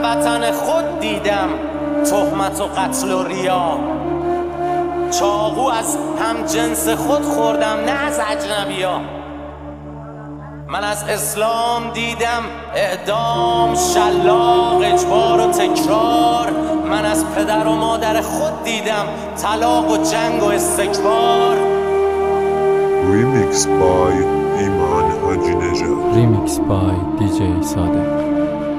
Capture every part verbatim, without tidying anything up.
وطن خود دیدم تهمت و قتل و ریا. چاقو از هم جنس خود خوردم نه از اجنبیا. من از اسلام دیدم اعدام، شلاق، اجبار و تکرار. من از پدر و مادر خود دیدم طلاق و جنگ و استکبار. Remix by ایمان حاجی نژاد. Remix by دی جی صادق.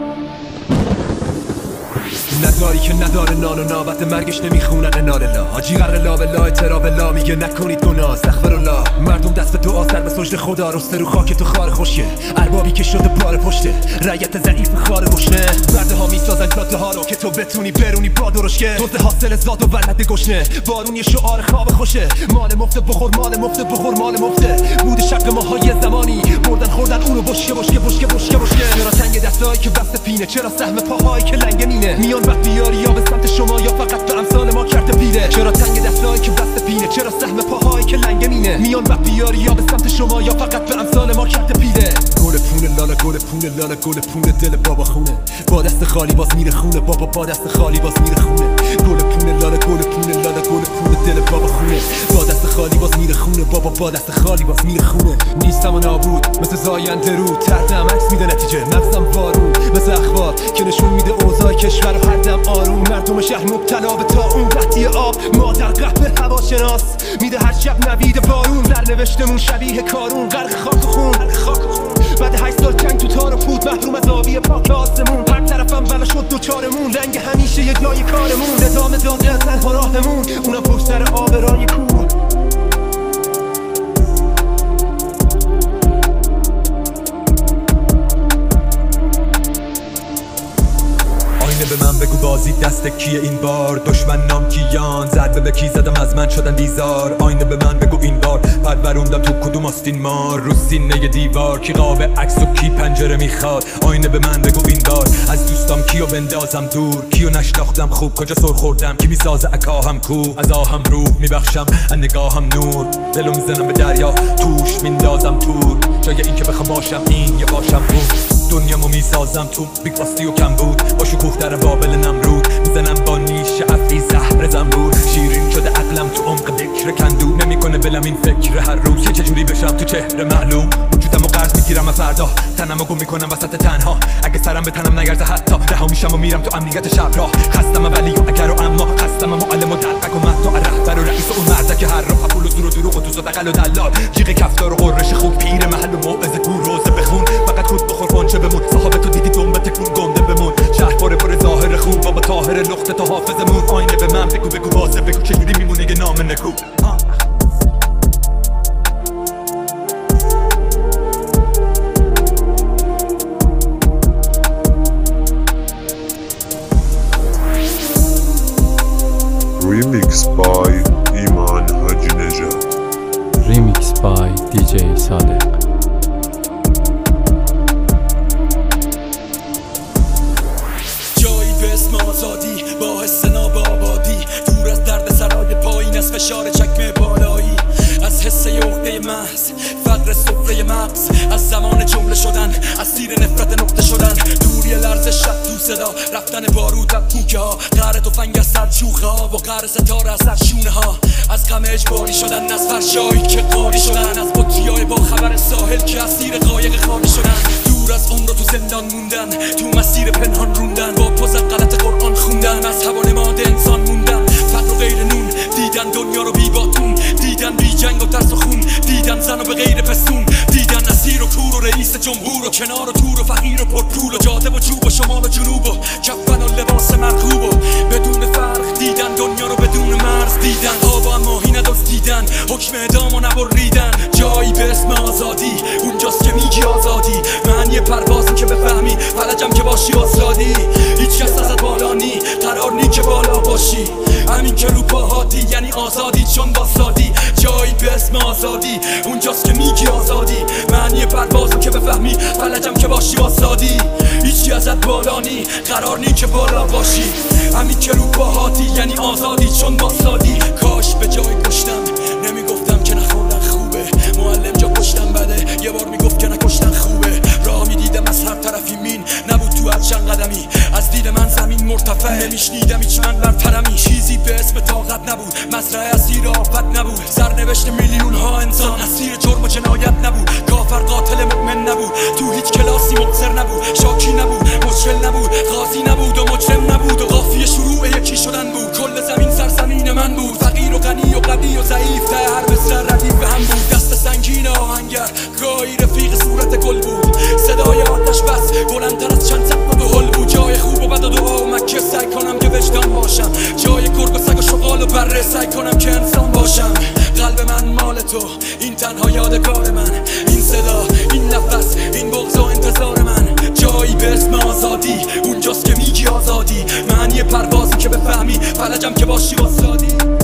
نداری که نداره نان و نابت مرگش نمیخونن انار لا. حاجی قرر لا بلا اعتراف لا میگه نکنید گناه استغفرالله. مردم دست به دعا سر به سجده خدا رسته رو خاک تو خار خوشیه. اربابی که شده بار پشته رعیت ضعیف خار گشنه. برده ها میسازن جاده ها رو که تو بتونی برونی با درشکه. دوز حاصل زاد و ولد گشنه بارون یه شعار خواب خوشه. مال مفته بخور مال مفته بخور مال مفته. بود شق ماهای زمانی بردن خوردن اونو بشکه بشکه بشکه بشکه بشکه. چرا تنگ دستایی که بسته پینه، چرا سهم پاهایی که لنگه مینه. میان وقت بیاری یا به سمت شما یا فقط به امثال ما کرده پیره. چرا تنگ دستایی که بسته پینه، چرا سهم پاهایی که لنگه مینه. میان وقت بیاری یا به سمت شما یا فقط به امثال ما کرده پیره. گل پونه لالا گل پونه لالا گل پونه دل بابا خونه. با دست خالی باز میره خونه بابا با دست خالی باز میره خونه. گل پونه لالا گل پونه لالا گل پونه دل بابا خونه. با دست خالی باز میره خونه بابا با دست خالی باز میره خونه. نیستم و نابود مثل زاینده رو تردم عکس میده نتیجه مغزم وارون مثل اخبار که نشون میده اوضاع کشور و هر دم آروم. مردم شهر مبتلا به طاعون قحطی آب مادر قهوه هواشناس میده هر شب نوید بارون. در نوشتمون شبیه کارون غرق خاک و خون. بعد هشت سال جنگ تو تار و پود محروم از آبی پاک آسمون. هر طرفم بلا شد دوچارمون رنگ همیشه یه جای کارمون. نظام داده از تنها راهمون اونم پشت سر آبرای کور. به من بگو بازی دست کیه این بار؟ دشمن نام کیان ضربه به کی زدم از من شدن بیزار. آینه به من بگو این بار پروروندم تو کدوم آستین مار؟ رو سینه دیوار کی قاب عکس و کی پنجره میخواد؟ آینه به من بگو این بار از دوستام کیو بندازم دور؟ کیو نشناختم خوب کجا سر خوردم؟ کی میسازه عکاهم کو؟ از آهم روح میبخشم از نگاهم نور. دلو میزنم به دریا توش میندازم تور. جای این که بخوام باشم این یا باشم بود. دنیامو میسازم تو بیگ باستی و کم بود. با شکوه در بابل نمرود میزنم با نیش افی زهر زنبور. شیرین شده عقلم تو عمق بکر کندو. نمیکنه بلم این فکر هر روز که چجوری بشم تو چهره معلوم. وجودمو قرض میگیرم از فردا تنمو گم میکنم وسط تنها. اگه سرم به تنم نگرزه حتی رها میشم و میرم تو امنیت شب راه. خستم ولی و اگر و اما خستم معلم و دلقک و مهد و رهبر و رئیس و اون مردک هر راه. پول و زور و دروغ و دوز و دقل و دلال. جیغ کفتار و قررش خوب پیر محل و موعظه گور روزه بخون. فقط خود بخور خونچه بمون. صحابه تو دیدی دنبه تکون گنده بمون. شهر پاره پر ظاهر خوب بابا طاهر نقطه تا حافظمون. آینه به من بگو بگو بازه بگو چجوری میمونه یه نام نکو. Remix by ایمان حاجی نژاد. Remix by دی جی صادق. جایی به اسم آزادی با حس ناب آبادی. دور از درد سرای پایین از فشار چکمه بالایی. از حس عقده محض فقر سفره مغز. از زمان جمله شدن اسیر نفرت نقطه شدن. دوری لرز شب تو صدا رفتن بارود و کوکه ها. قهر تفنگ از سر چوخه ها و قهر ستاره از سر شونه ها. از غم اجباری شدن از فرشایی که قاری شدن. از بطریای با خبر ساحل که اسیر قایق خالی شدن. دور از عمر تو زندان موندن تو مسیر پنهان روندن. با پوز غلط قرآن خوندن از هوا نماد انسان موندن. فقر و غیر نون دیدن دنیا رو بی باتون. دیدن بی جنگ و ترس و خون. دیدن زن و به غیر پستون. دیدن اسیر و کور و رئیس جمهور و کنار و تور و فقیر و پرپول و جاده و چوب و شمال و جنوب و کفن و لباس مرغوب و بدون فرق. دیدن دنیا رو بدون مرز دیدن. آب و ماهی ندزدیدن حکم اعدام و نبریدن. جایی به اسم آزادی اونجاست که میگی آزادی. معنی پروازی که بفهمی فلجم که باشی آزادی. هیچ کس ازت بالا نی قرار نی که بالا باشی. همین که رو پاهاتی یعنی آزادی چون باسادی. جایی به اسم آزادی اونجاست که میگی آزادی. معنی پروازی که بفهمی فلجم که باشی آزادی. هیچی ازت بالا نی قرار نی که بالا باشی. همین که رو پاهاتی یعنی آزادی چون باسادی. کاش به جای کشتم نمیگفتم که نخوردن خوبه. معلم جا کشتم بده یه بار میگفت که نکشتن خوبه. راه میدیدم از هر طرفی مین نبود تو از چند قدمی. از دید من سرنوشت میلیون ها انسان اسیر جرم و جنایت نبود، کافر قاتل مؤمن نبود، تو هیچ کلاسی مبصر نبود، شاکی نبود، مشکل نبود، قاضی نبود و مجرم نبود و قافیه شروع یکی شدن بود. کل زمین سرزمین من بود، فقیر و غنی و قوی و ضعیف ته هر بسر ردیف به هم بود. دست سنگین آهنگر گاهی رفیق صورت گل بود، صدای آتش بس بلندتر از چند سقف و هل بود. جای خوب و بد و دعا و مکه سعی کنم که وجدان باشم، جای گرگ و سگ و شغال و بره سعی کنم که انسان باشم. قلب من مال تو، این تنها یادگار من، این صدا، این نفس، این بغض و انتظار من. جایی به اسم آزادی، اونجاست که میگی آزادی، معنی پروازی که بفهمی، فلجم که باشی واسادی.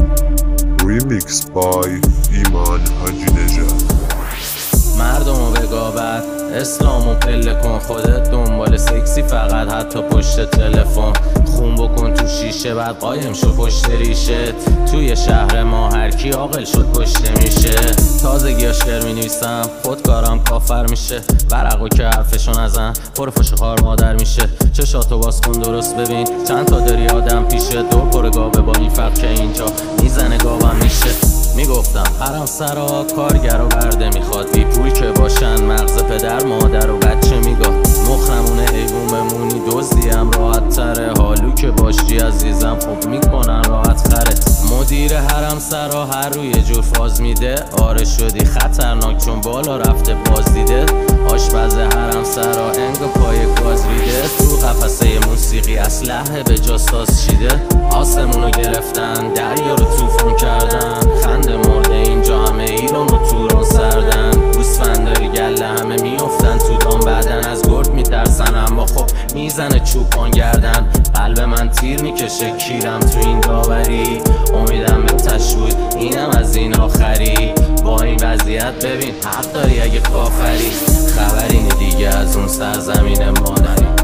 Remix by ایمان حاجی نژاد. مردمو بگاور اسلامو پله کن، خودت دنبال سکسی فقط حتی پشت تلفن، خون بکن تو شیشه بعد قایم شو پشت ریشه. توی شهر ما هرکی عاقل شد کشته میشه، تازگیاش گر مینویسم خودکارم کافر میشه، ورقو که حرفشو نزن پر فش خار مادر میشه. چشاتو باز کن درست ببین چند تا داری آدم پیشه، دور پر گاوه با این فرق که اینجا میزنه گاوم میشه. میگفتم حرم سرا کارگر و برده میخواد، بی پول که باشن مغز پدر مادر و بچه میگاد، مخرمونه حیوون بمونی دزدیم راحت تره، حالو که باشی عزیزم خوب میکنن راحت خره. مدیر حرم سرا هر روی جور فاز میده، آره شدی خطرناک چون بالا رفته باز دیده. آشپز حرم سرا انگا پای گاز ریده، تو قفسه موسیقی اسلحه به جا ساز چیده. آسمونو گرفتن دریا رو طوفان کردن، خنده مرده اینجا همه ایران و توران سردن. گوسفندای گله همه میافتن تو دام، بعدن از گرد میترسن اما خب میزنه چوپان گردن. قلب من تیر میکشه کیرم تو این داوری، امیدم به تشوید اینم از این آخری. با این وضعیت ببین حق داری اگه کافری، خبری نی دیگه از اون سرزمین مادری.